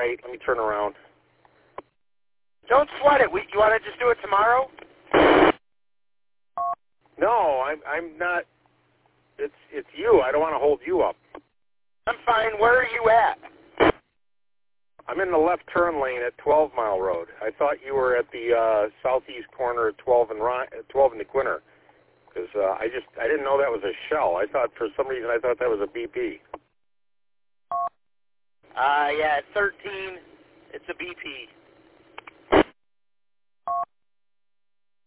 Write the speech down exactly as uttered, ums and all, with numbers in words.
right. Let me turn around. Don't sweat it. We, you want to just do it tomorrow? No, I'm I'm not. It's it's you. I don't want to hold you up. I'm fine. Where are you at? I'm in the left turn lane at twelve Mile Road. I thought you were at the uh, southeast corner at twelve and Ry- twelve and the Quinter. Because uh, I just I didn't know that was a Shell. I thought for some reason I thought that was a B P. Uh, yeah, thirteen. It's a B P.